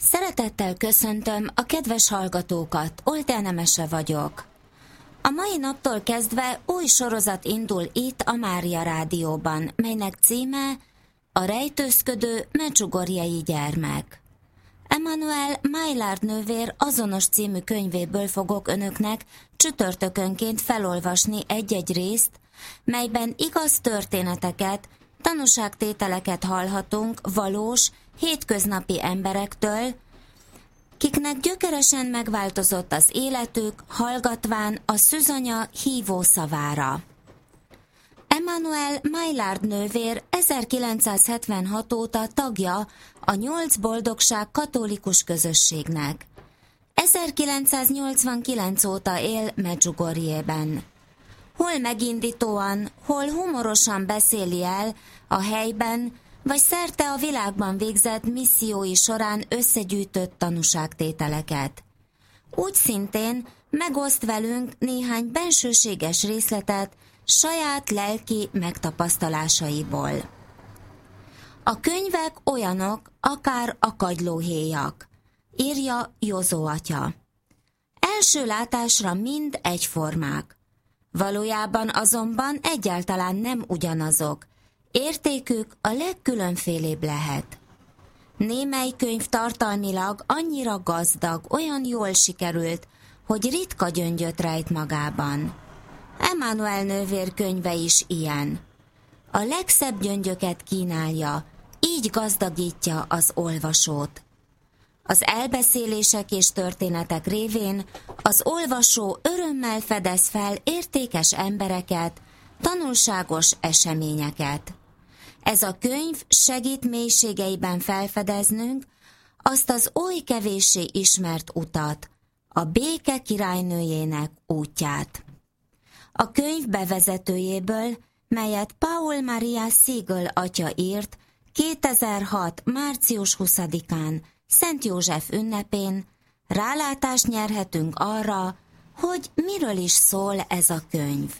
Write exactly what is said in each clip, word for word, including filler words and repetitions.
Szeretettel köszöntöm a kedves hallgatókat, Oltár Nemese vagyok. A mai naptól kezdve új sorozat indul itt a Mária Rádióban, melynek címe A rejtőzködő medjugorjei gyermek. Emanuel Maillard nővér azonos című könyvéből fogok önöknek csütörtökönként felolvasni egy-egy részt, melyben igaz történeteket, tanúságtételeket hallhatunk valós, hétköznapi emberektől, kiknek gyökeresen megváltozott az életük, hallgatván a szűzanya hívó szavára. Emanuel Maillard nővér ezerkilencszázhetvenhat óta tagja a Nyolc Boldogság katolikus közösségnek. ezerkilencszáznyolcvankilenc óta él Medjugorjében. Hol megindítóan, hol humorosan beszéli el a helyben, vagy szerte a világban végzett missziói során összegyűjtött tanúságtételeket. Úgy szintén megoszt velünk néhány bensőséges részletet saját lelki megtapasztalásaiból. A könyvek olyanok, akár a kagylóhéjak, írja Jozó atya. Első látásra mind egyformák. Valójában azonban egyáltalán nem ugyanazok, értékük a legkülönfélébb lehet. Némely könyv tartalmilag annyira gazdag, olyan jól sikerült, hogy ritka gyöngyöt rejt magában. Emanuel nővér könyve is ilyen. A legszebb gyöngyöket kínálja, így gazdagítja az olvasót. Az elbeszélések és történetek révén az olvasó örömmel fedez fel értékes embereket, tanulságos eseményeket. Ez a könyv segít mélységeiben felfedeznünk azt az oly kevéssé ismert utat, a béke királynőjének útját. A könyv bevezetőjéből, melyet Paul Maria Siegel atya írt kétezer-hat. március huszadikán, Szent József ünnepén, rálátást nyerhetünk arra, hogy miről is szól ez a könyv.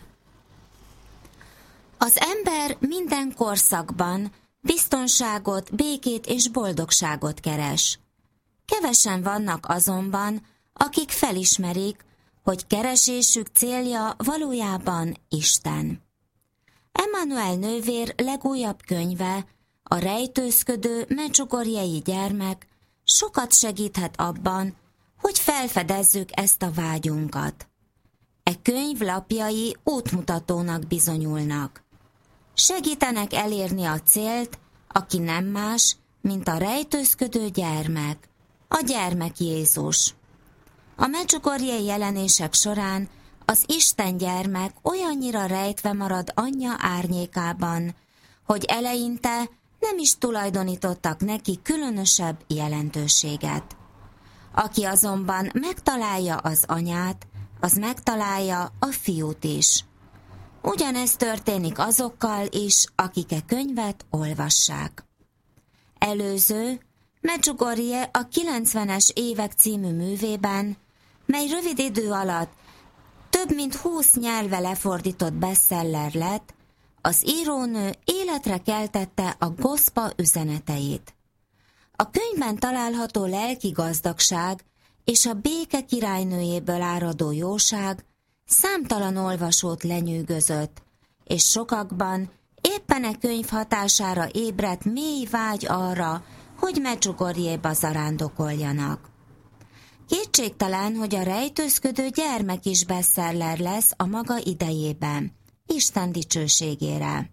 Az ember minden korszakban biztonságot, békét és boldogságot keres. Kevesen vannak azonban, akik felismerik, hogy keresésük célja valójában Isten. Emanuel nővér legújabb könyve, a rejtőzködő medjugorjei gyermek sokat segíthet abban, hogy felfedezzük ezt a vágyunkat. E könyv lapjai útmutatónak bizonyulnak. Segítenek elérni a célt, aki nem más, mint a rejtőzködő gyermek, a gyermek Jézus. A medjugorjei jelenések során az Isten gyermek olyannyira rejtve marad anyja árnyékában, hogy eleinte nem is tulajdonítottak neki különösebb jelentőséget. Aki azonban megtalálja az anyát, az megtalálja a fiút is. Ugyanez történik azokkal is, akik e könyvet olvassák. Előző, Medjugorje a kilencvenes évek című művében, mely rövid idő alatt több mint húsz nyelvre lefordított bestseller lett, az írónő életre keltette a goszpa üzeneteit. A könyvben található lelki gazdagság és a béke királynőjéből áradó jóság számtalan olvasót lenyűgözött, és sokakban éppen e könyv hatására ébredt mély vágy arra, hogy Medjugorjéba zarándokoljanak. Kétségtelen, hogy a rejtőzködő gyermek is bestseller lesz a maga idejében, Isten dicsőségére.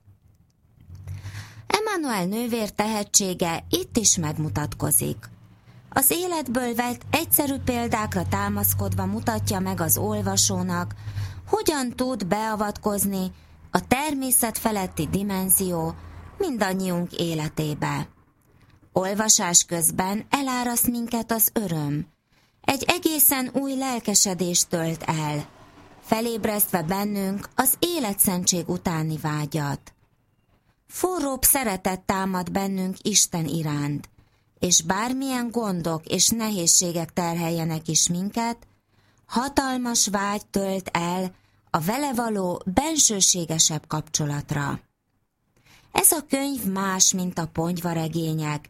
Emanuel nővér tehetsége itt is megmutatkozik. Az életből vett egyszerű példákra támaszkodva mutatja meg az olvasónak, hogyan tud beavatkozni a természet feletti dimenzió mindannyiunk életébe. Olvasás közben eláraszt minket az öröm. Egy egészen új lelkesedés tölt el, felébresztve bennünk az életszentség utáni vágyat. Forróbb szeretet támad bennünk Isten iránt, és bármilyen gondok és nehézségek terheljenek is minket, hatalmas vágy tölt el a vele való bensőségesebb kapcsolatra. Ez a könyv más, mint a ponyvaregények,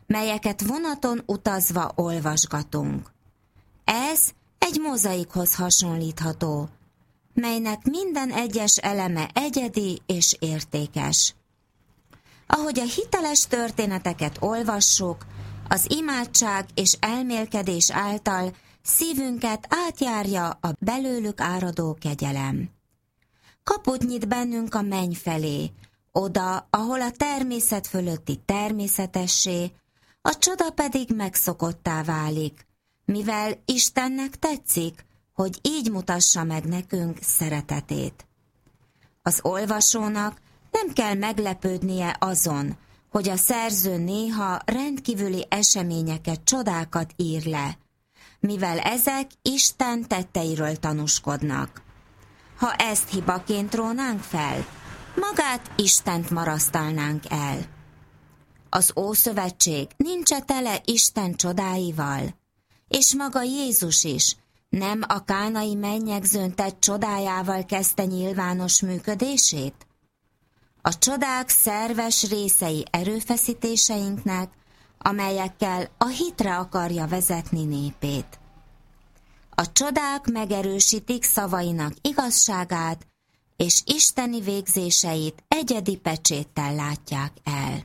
melyeket vonaton utazva olvasgatunk. Ez egy mozaikhoz hasonlítható, melynek minden egyes eleme egyedi és értékes. Ahogy a hiteles történeteket olvassuk, az imádság és elmélkedés által szívünket átjárja a belőlük áradó kegyelem. Kaput nyit bennünk a menny felé, oda, ahol a természet fölötti természetessé, a csoda pedig megszokottá válik, mivel Istennek tetszik, hogy így mutassa meg nekünk szeretetét. Az olvasónak nem kell meglepődnie azon, hogy a szerző néha rendkívüli eseményeket, csodákat ír le, mivel ezek Isten tetteiről tanúskodnak. Ha ezt hibaként rónánk fel, magát Istent marasztalnánk el. Az Ószövetség nincs tele Isten csodáival, és maga Jézus is nem a kánai mennyegzőn tett csodájával kezdte nyilvános működését? A csodák szerves részei erőfeszítéseinknek, amelyekkel a hitre akarja vezetni népét. A csodák megerősítik szavainak igazságát, és isteni végzéseit egyedi pecséttel látják el.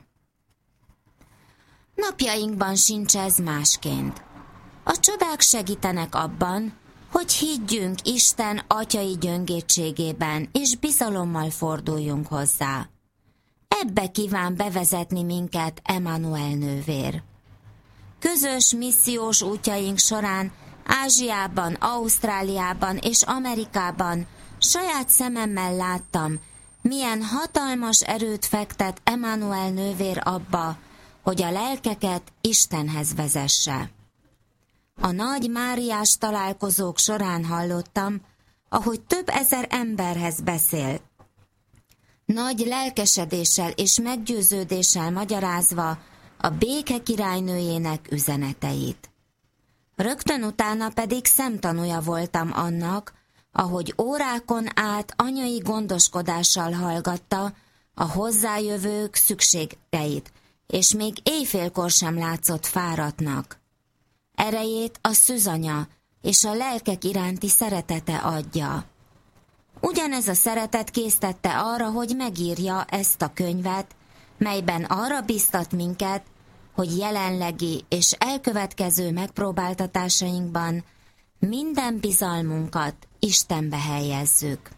Napjainkban sincs ez másként. A csodák segítenek abban, hogy higgyünk Isten atyai gyöngétségében, és bizalommal forduljunk hozzá. Ebbe kíván bevezetni minket Emmanuel nővér. Közös missziós útjaink során Ázsiában, Ausztráliában és Amerikában saját szememmel láttam, milyen hatalmas erőt fektet Emmanuel nővér abba, hogy a lelkeket Istenhez vezesse. A nagy Máriás találkozók során hallottam, ahogy több ezer emberhez beszél, nagy lelkesedéssel és meggyőződéssel magyarázva a béke királynőjének üzeneteit. Rögtön utána pedig szemtanúja voltam annak, ahogy órákon át anyai gondoskodással hallgatta a hozzájövők szükségeit, és még éjfélkor sem látszott fáradtnak. Erejét a szűzanya és a lelkek iránti szeretete adja. Ugyanez a szeretet késztette arra, hogy megírja ezt a könyvet, melyben arra biztat minket, hogy jelenlegi és elkövetkező megpróbáltatásainkban minden bizalmunkat Istenbe helyezzük.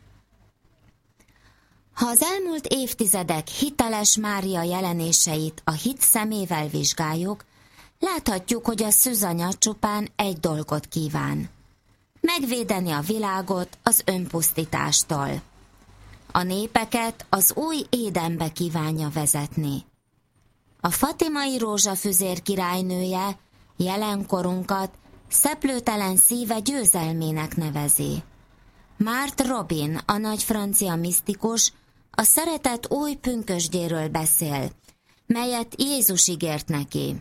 Ha az elmúlt évtizedek hiteles Mária jelenéseit a hit szemével vizsgáljuk, láthatjuk, hogy a szűzanya csupán egy dolgot kíván: megvédeni a világot az önpusztítástól. A népeket az új Édenbe kívánja vezetni. A fatimai rózsafüzér királynője jelenkorunkat szeplőtelen szíve győzelmének nevezi. Mart Robin, a nagy francia misztikus, a szeretet új pünkösdjéről beszél, melyet Jézus ígért neki.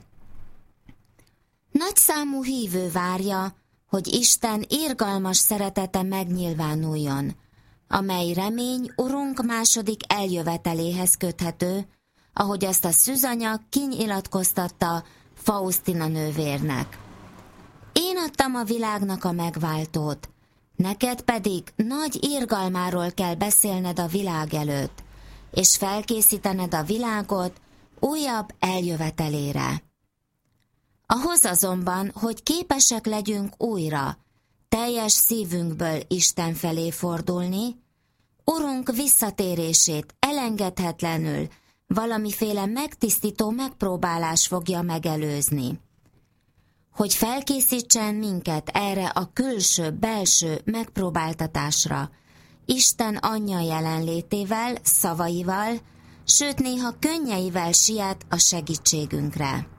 Nagyszámú hívő várja, hogy Isten irgalmas szeretete megnyilvánuljon, amely remény Urunk második eljöveteléhez köthető, ahogy azt a szűzanya kinyilatkoztatta Faustina nővérnek. Én adtam a világnak a megváltót, neked pedig nagy irgalmáról kell beszélned a világ előtt, és felkészítened a világot újabb eljövetelére. Ahhoz azonban, hogy képesek legyünk újra, teljes szívünkből Isten felé fordulni, Urunk visszatérését elengedhetetlenül valamiféle megtisztító megpróbálás fogja megelőzni. Hogy felkészítsen minket erre a külső-belső megpróbáltatásra, Isten anyja jelenlétével, szavaival, sőt néha könnyeivel siet a segítségünkre.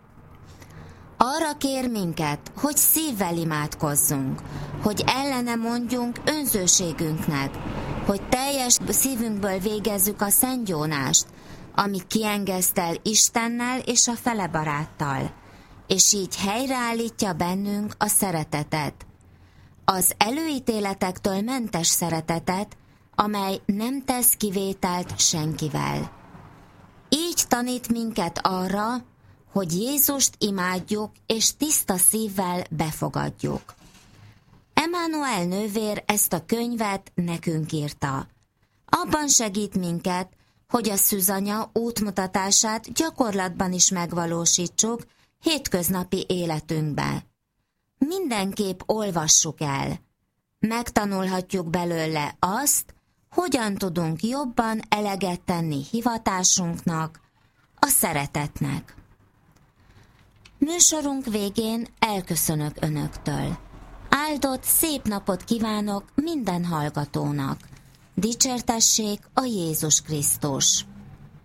Arra kér minket, hogy szívvel imádkozzunk, hogy ellene mondjunk önzőségünknek, hogy teljes szívünkből végezzük a szentgyónást, ami kiengesztel Istennel és a fele baráttal, és így helyreállítja bennünk a szeretetet. Az előítéletektől mentes szeretetet, amely nem tesz kivételt senkivel. Így tanít minket arra, hogy Jézust imádjuk és tiszta szívvel befogadjuk. Emmanuel nővér ezt a könyvet nekünk írta. Abban segít minket, hogy a szűzanya útmutatását gyakorlatban is megvalósítsuk hétköznapi életünkbe. Mindenképp olvassuk el. Megtanulhatjuk belőle azt, hogyan tudunk jobban eleget tenni hivatásunknak, a szeretetnek. Műsorunk végén elköszönök önöktől. Áldott, szép napot kívánok minden hallgatónak. Dicsértessék a Jézus Krisztus!